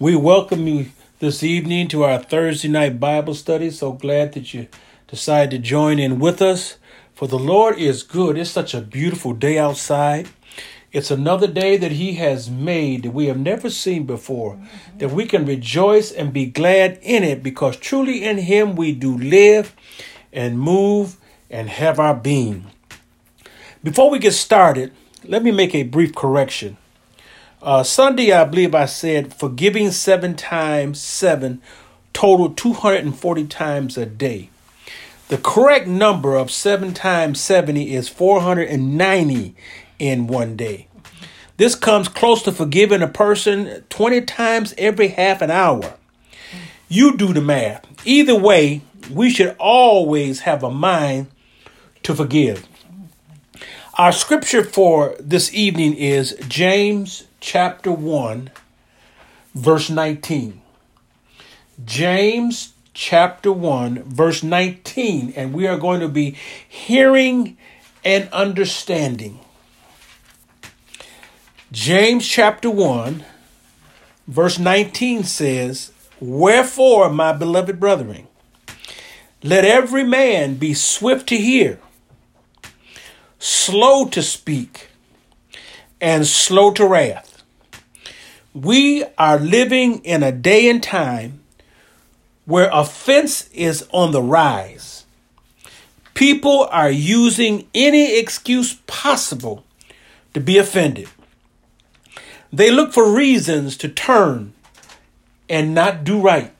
We welcome you this evening to our Thursday night Bible study. So glad that you decided to join in with us. For the Lord is good. It's such a beautiful day outside. It's another day that He has made that we have never seen before, that we can rejoice and be glad in it, because truly in Him we do live and move and have our being. Before we get started, let me make a brief correction. Sunday, I believe I said forgiving 7 times 7 total 240 times a day. The correct number of 7 times 70 is 490 in one day. This comes close to forgiving a person 20 times every half an hour. You do the math. Either way, we should always have a mind to forgive. Our scripture for this evening is James chapter 1, verse 19. James chapter 1, verse 19. And we are going to be hearing and understanding. James chapter 1, verse 19 says, "Wherefore, my beloved brethren, let every man be swift to hear, slow to speak, and slow to wrath." We are living in a day and time where offense is on the rise. People are using any excuse possible to be offended. They look for reasons to turn and not do right.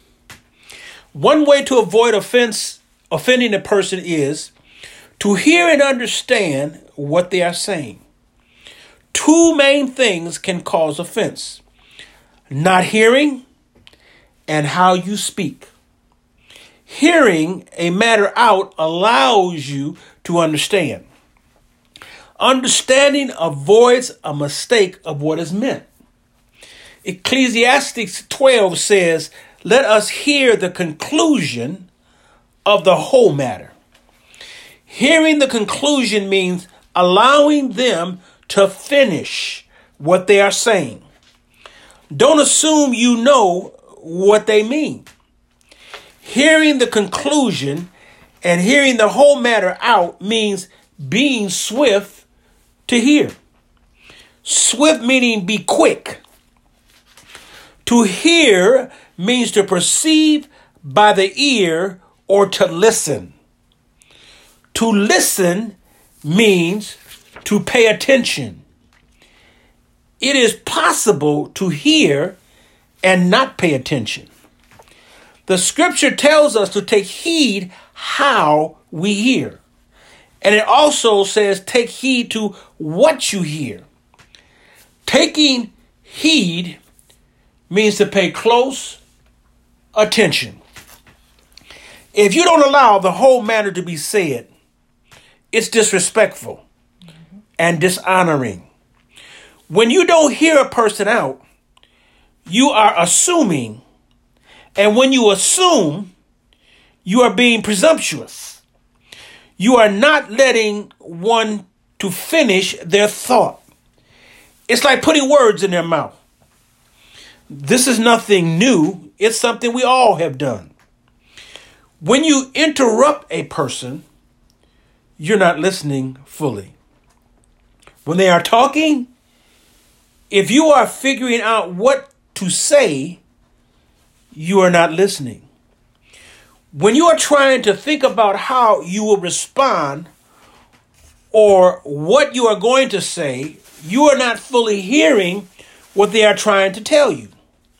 One way to avoid offending a person is to hear and understand what they are saying. Two main things can cause offense: not hearing and how you speak. Hearing a matter out allows you to understand. Understanding avoids a mistake of what is meant. Ecclesiastes 12 says, "Let us hear the conclusion of the whole matter." Hearing the conclusion means allowing them to finish what they are saying. Don't assume you know what they mean. Hearing the conclusion and hearing the whole matter out means being swift to hear. Swift meaning be quick. To hear means to perceive by the ear or to listen. To listen means to pay attention. It is possible to hear and not pay attention. The scripture tells us to take heed how we hear. And it also says take heed to what you hear. Taking heed means to pay close attention. If you don't allow the whole matter to be said, it's disrespectful and dishonoring. When you don't hear a person out, you are assuming. And when you assume, you are being presumptuous. You are not letting one to finish their thought. It's like putting words in their mouth. This is nothing new. It's something we all have done. When you interrupt a person, you're not listening fully. When they are talking, if you are figuring out what to say, you are not listening. When you are trying to think about how you will respond or what you are going to say, you are not fully hearing what they are trying to tell you.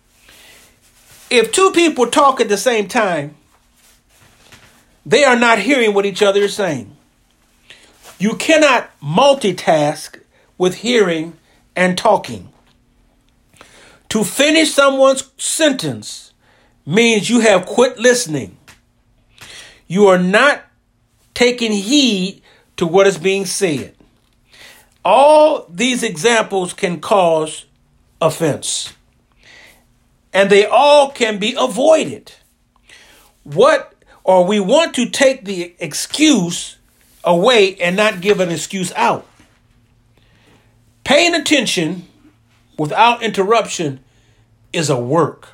If two people talk at the same time, they are not hearing what each other is saying. You cannot multitask with hearing and talking. To finish someone's sentence means you have quit listening. You are not taking heed to what is being said. All these examples can cause offense, and they all can be avoided. We want to take the excuse away and not give an excuse out. Paying attention without interruption is a work.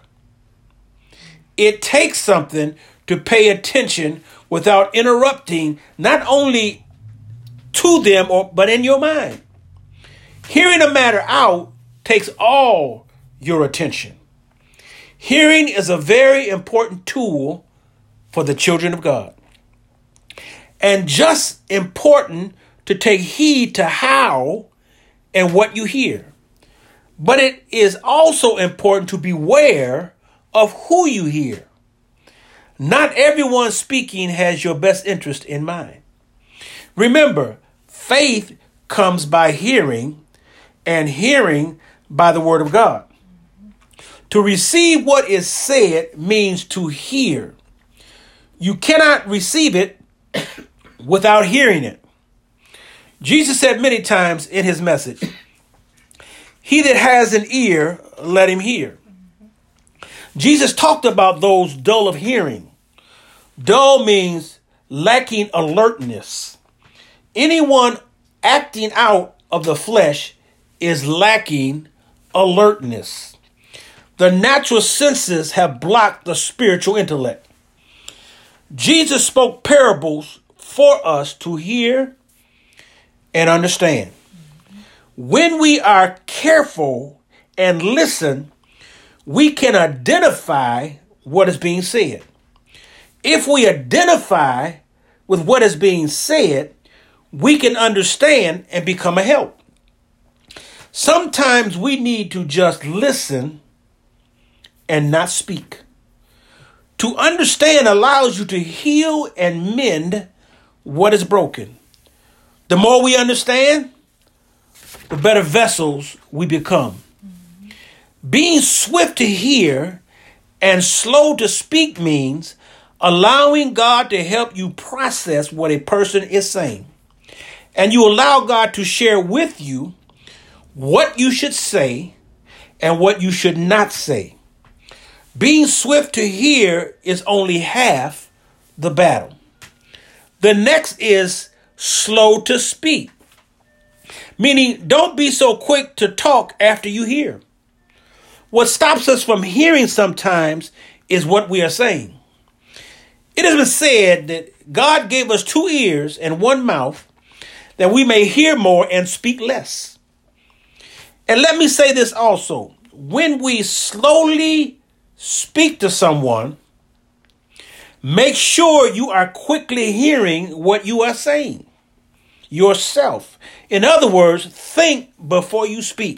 It takes something to pay attention without interrupting, not only to them, but in your mind. Hearing a matter out takes all your attention. Hearing is a very important tool for the children of God. And just important to take heed to how and what you hear. But it is also important to beware of who you hear. Not everyone speaking has your best interest in mind. Remember, faith comes by hearing, and hearing by the word of God. To receive what is said means to hear. You cannot receive it without hearing it. Jesus said many times in his message, "He that has an ear, let him hear." Jesus talked about those dull of hearing. Dull means lacking alertness. Anyone acting out of the flesh is lacking alertness. The natural senses have blocked the spiritual intellect. Jesus spoke parables for us to hear and understand. When we are careful and listen, we can identify what is being said. If we identify with what is being said, we can understand and become a help. Sometimes we need to just listen and not speak. To understand allows you to heal and mend what is broken. The more we understand, the better vessels we become. Being swift to hear and slow to speak means allowing God to help you process what a person is saying. And you allow God to share with you what you should say and what you should not say. Being swift to hear is only half the battle. The next is slow to speak, meaning don't be so quick to talk after you hear. What stops us from hearing sometimes is what we are saying. It has been said that God gave us 2 ears and 1 mouth that we may hear more and speak less. And let me say this also. When we slowly speak to someone, make sure you are quickly hearing what you are saying yourself. In other words, think before you speak.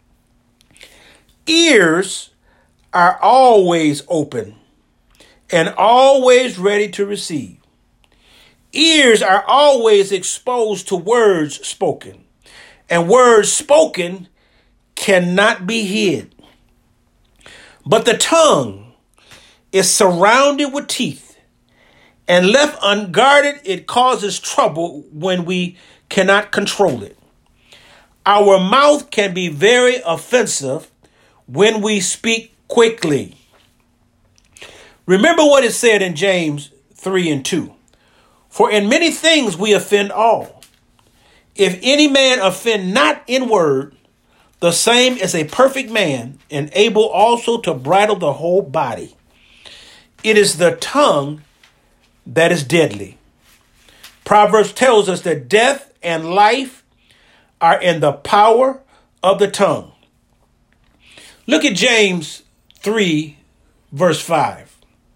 Ears are always open and always ready to receive. Ears are always exposed to words spoken, and words spoken cannot be hid. But the tongue is surrounded with teeth, and left unguarded, it causes trouble when we cannot control it. Our mouth can be very offensive when we speak quickly. Remember what it said in James 3:2. For in many things we offend all. If any man offend not in word, the same is a perfect man, and able also to bridle the whole body. It is the tongue that is deadly. Proverbs tells us that death and life are in the power of the tongue. Look at James 3, verse 5.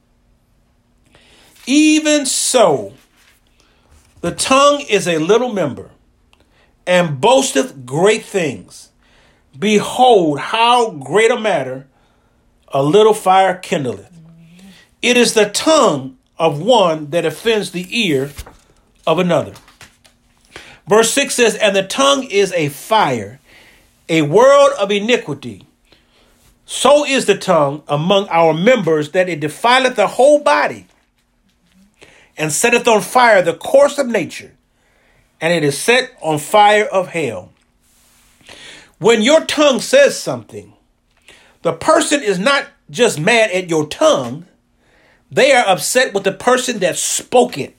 Even so, the tongue is a little member, and boasteth great things. Behold, how great a matter a little fire kindleth. It is the tongue of one that offends the ear of another. Verse 6 says, and the tongue is a fire, a world of iniquity. So is the tongue among our members, that it defileth the whole body, and setteth on fire the course of nature, and it is set on fire of hell. When your tongue says something, the person is not just mad at your tongue, they are upset with the person that spoke it.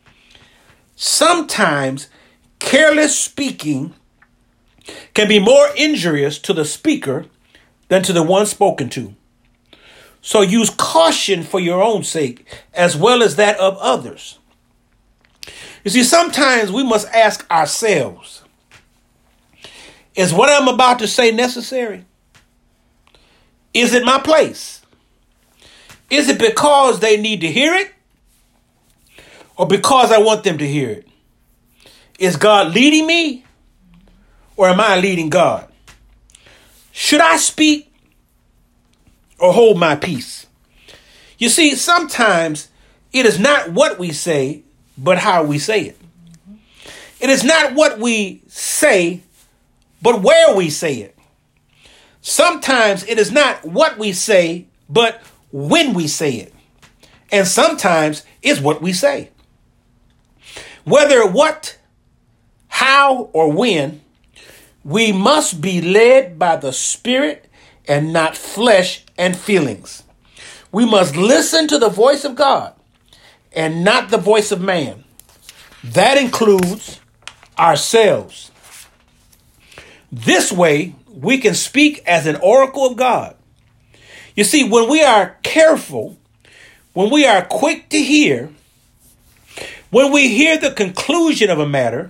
Sometimes careless speaking can be more injurious to the speaker than to the one spoken to. So use caution for your own sake, as well as that of others. You see, sometimes we must ask ourselves, is what I'm about to say necessary? Is it my place? Is it because they need to hear it? Or because I want them to hear it? Is God leading me? Or am I leading God? Should I speak or hold my peace? You see, sometimes it is not what we say, but how we say it. It is not what we say, but where we say it. Sometimes it is not what we say, but when we say it. And sometimes it's what we say. Whether what, how, or when, we must be led by the Spirit and not flesh and feelings. We must listen to the voice of God and not the voice of man. That includes ourselves. This way, we can speak as an oracle of God. You see, when we are careful, when we are quick to hear, when we hear the conclusion of a matter,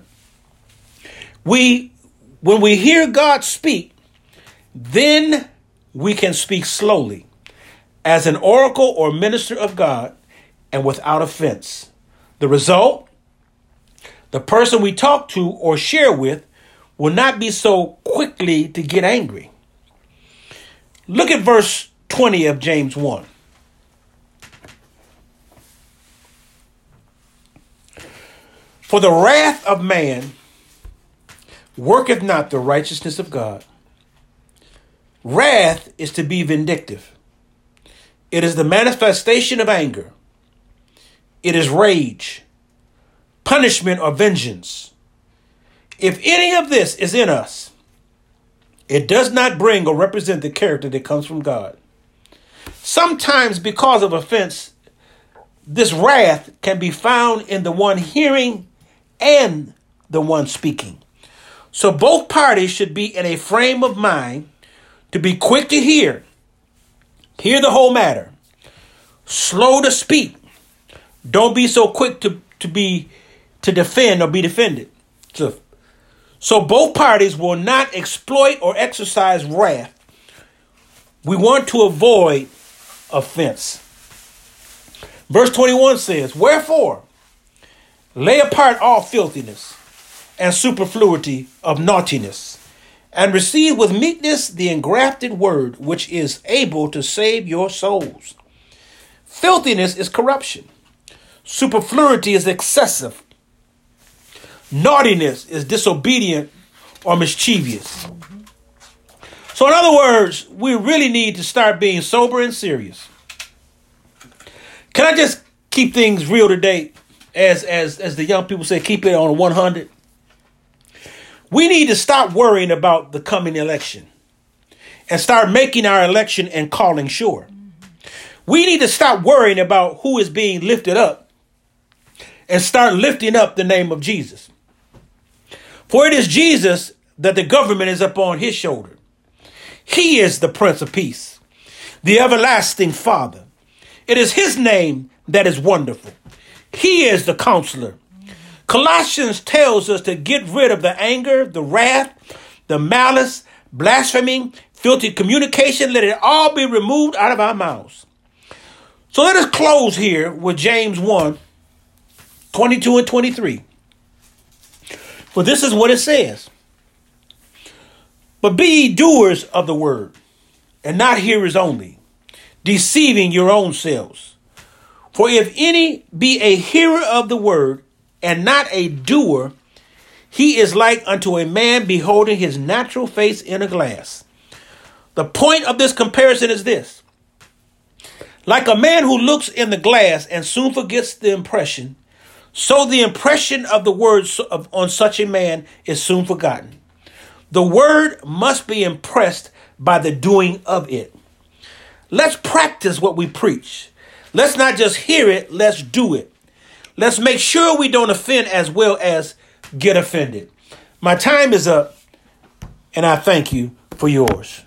when we hear God speak, then we can speak slowly as an oracle or minister of God and without offense. The result, the person we talk to or share with will not be so quickly to get angry. Look at verse 20 of James 1. For the wrath of man worketh not the righteousness of God. Wrath is to be vindictive. It is the manifestation of anger. It is rage, punishment, or vengeance. If any of this is in us, it does not bring or represent the character that comes from God. Sometimes because of offense, this wrath can be found in the one hearing and the one speaking. So both parties should be in a frame of mind to be quick to hear the whole matter, slow to speak. Don't be so quick to defend or be defended. So both parties will not exploit or exercise wrath. We want to avoid offense. Verse 21 says, wherefore, lay apart all filthiness and superfluity of naughtiness, and receive with meekness the engrafted word, which is able to save your souls. Filthiness is corruption. Superfluity is excessive. Naughtiness is disobedient or mischievous. So in other words, we really need to start being sober and serious. Can I just keep things real today? As the young people say, keep it on 100. We need to stop worrying about the coming election and start making our election and calling sure. We need to stop worrying about who is being lifted up and start lifting up the name of Jesus. For it is Jesus that the government is upon his shoulder. He is the Prince of Peace, the everlasting Father. It is his name that is wonderful. He is the Counselor. Colossians tells us to get rid of the anger, the wrath, the malice, blasphemy, filthy communication. Let it all be removed out of our mouths. So let us close here with James 1, 22 and 23. For this is what it says. But be ye doers of the word, and not hearers only, deceiving your own selves. For if any be a hearer of the word, and not a doer, he is like unto a man beholding his natural face in a glass. The point of this comparison is this. Like a man who looks in the glass and soon forgets the impression, so the impression of the words on such a man is soon forgotten. The word must be impressed by the doing of it. Let's practice what we preach. Let's not just hear it, let's do it. Let's make sure we don't offend as well as get offended. My time is up, and I thank you for yours.